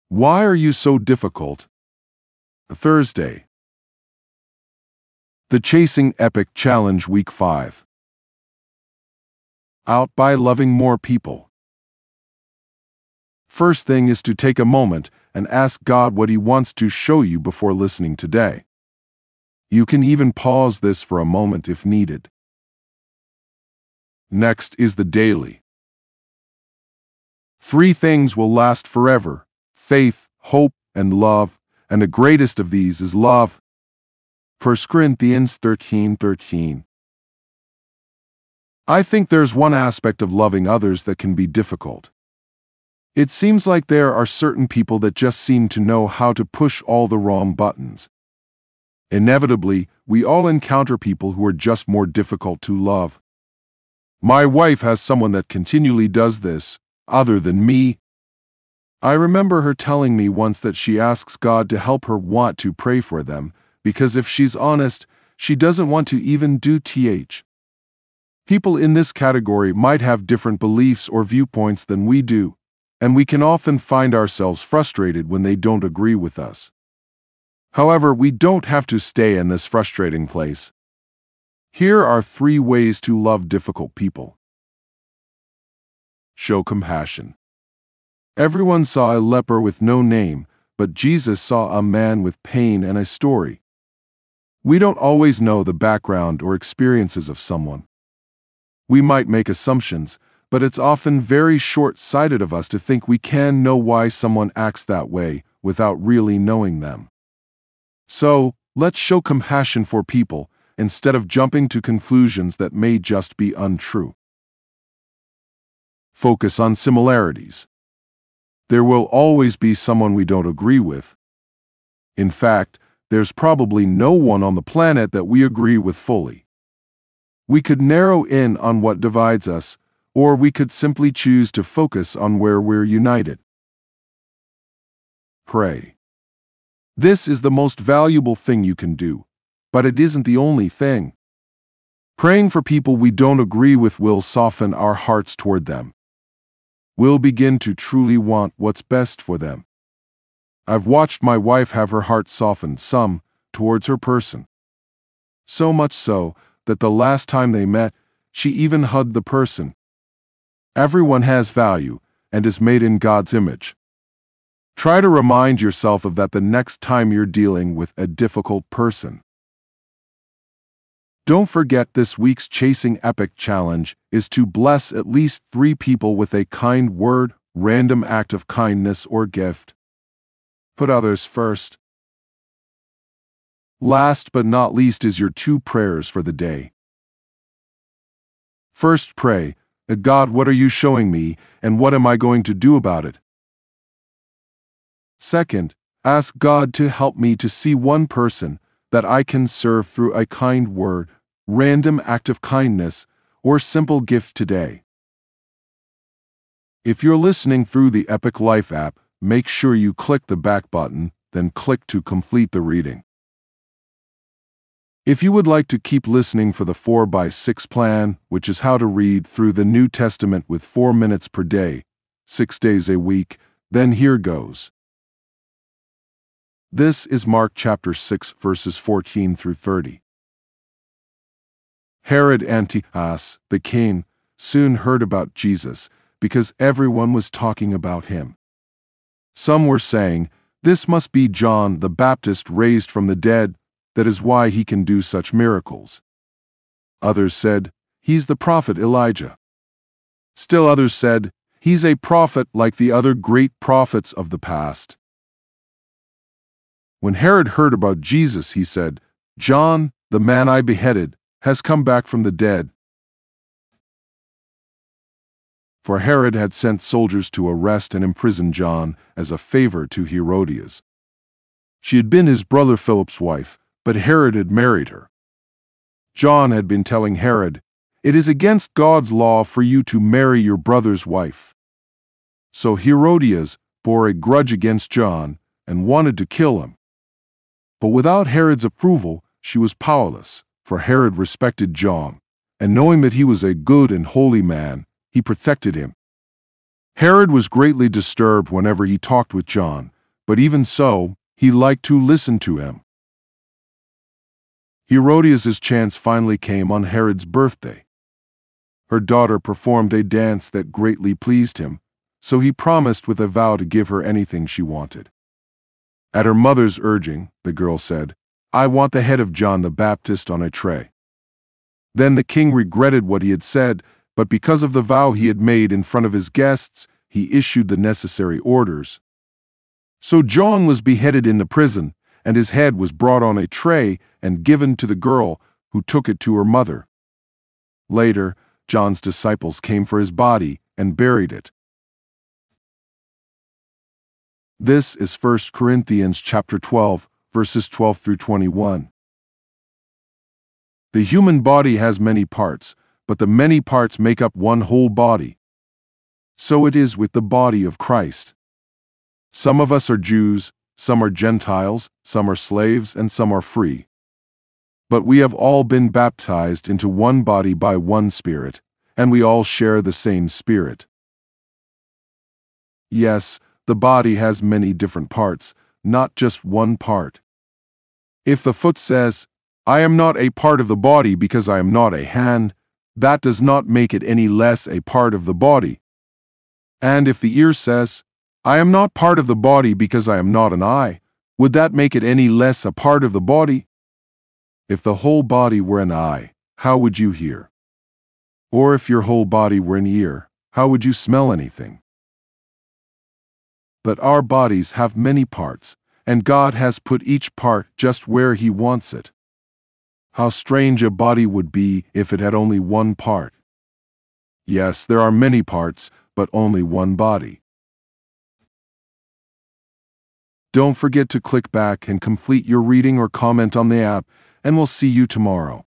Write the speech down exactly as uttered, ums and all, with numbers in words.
Why are you so difficult? Thursday. The Chasing Epic Challenge Week five. Out by loving more people. First thing is to take a moment and ask God what He wants to show you before listening today. You can even pause this for a moment if needed. Next is the daily. Three things will last forever: faith, hope, and love, and the greatest of these is love. First Corinthians thirteen thirteen. I think there's one aspect of loving others that can be difficult. It seems like there are certain people that just seem to know how to push all the wrong buttons. Inevitably, we all encounter people who are just more difficult to love. My wife has someone that continually does this, other than me. I remember her telling me once that she asks God to help her want to pray for them, because if she's honest, she doesn't want to even do th. People in this category might have different beliefs or viewpoints than we do, and we can often find ourselves frustrated when they don't agree with us. However, we don't have to stay in this frustrating place. Here are three ways to love difficult people. Show compassion. Everyone saw a leper with no name, but Jesus saw a man with pain and a story. We don't always know the background or experiences of someone. We might make assumptions, but it's often very short-sighted of us to think we can know why someone acts that way without really knowing them. So, let's show compassion for people instead of jumping to conclusions that may just be untrue. Focus on similarities. There will always be someone we don't agree with. In fact, there's probably no one on the planet that we agree with fully. We could narrow in on what divides us, or we could simply choose to focus on where we're united. Pray. This is the most valuable thing you can do, but it isn't the only thing. Praying for people we don't agree with will soften our hearts toward them. We'll begin to truly want what's best for them. I've watched my wife have her heart softened some towards her person. So much so that the last time they met, she even hugged the person. Everyone has value and is made in God's image. Try to remind yourself of that the next time you're dealing with a difficult person. Don't forget this week's Chasing Epic Challenge is to bless at least three people with a kind word, random act of kindness, or gift. Put others first. Last but not least is your two prayers for the day. First, pray, God, what are you showing me, and what am I going to do about it? Second, ask God to help me to see one person that I can serve through a kind word, random act of kindness, or simple gift today. If you're listening through the Epic Life app, make sure you click the back button, then click to complete the reading. If you would like to keep listening for the four by six plan, which is how to read through the New Testament with four minutes per day, six days a week, then here goes. This is Mark chapter six, verses fourteen through thirty. Herod Antipas, the king, soon heard about Jesus because everyone was talking about him. Some were saying, "This must be John the Baptist raised from the dead. That is why he can do such miracles." Others said, "He's the prophet Elijah." Still others said, "He's a prophet like the other great prophets of the past." When Herod heard about Jesus, he said, "John, the man I beheaded, has come back from the dead." For Herod had sent soldiers to arrest and imprison John as a favor to Herodias. She had been his brother Philip's wife, but Herod had married her. John had been telling Herod, "It is against God's law for you to marry your brother's wife." So Herodias bore a grudge against John and wanted to kill him. But without Herod's approval, she was powerless, for Herod respected John, and knowing that he was a good and holy man, he protected him. Herod was greatly disturbed whenever he talked with John, but even so, he liked to listen to him. Herodias' chance finally came on Herod's birthday. Her daughter performed a dance that greatly pleased him, so he promised with a vow to give her anything she wanted. At her mother's urging, the girl said, "I want the head of John the Baptist on a tray." Then the king regretted what he had said, but because of the vow he had made in front of his guests, he issued the necessary orders. So John was beheaded in the prison, and his head was brought on a tray and given to the girl, who took it to her mother. Later, John's disciples came for his body and buried it. This is First Corinthians chapter twelve, verses twelve through twenty-one. The human body has many parts, but the many parts make up one whole body. So it is with the body of Christ. Some of us are Jews, some are Gentiles, some are slaves, and some are free. But we have all been baptized into one body by one Spirit, and we all share the same Spirit. Yes, the body has many different parts, not just one part. If the foot says, "I am not a part of the body because I am not a hand," that does not make it any less a part of the body. And if the ear says, "I am not part of the body because I am not an eye," would that make it any less a part of the body? If the whole body were an eye, how would you hear? Or if your whole body were an ear, how would you smell anything? But our bodies have many parts, and God has put each part just where He wants it. How strange a body would be if it had only one part. Yes, there are many parts, but only one body. Don't forget to click back and complete your reading or comment on the app, and we'll see you tomorrow.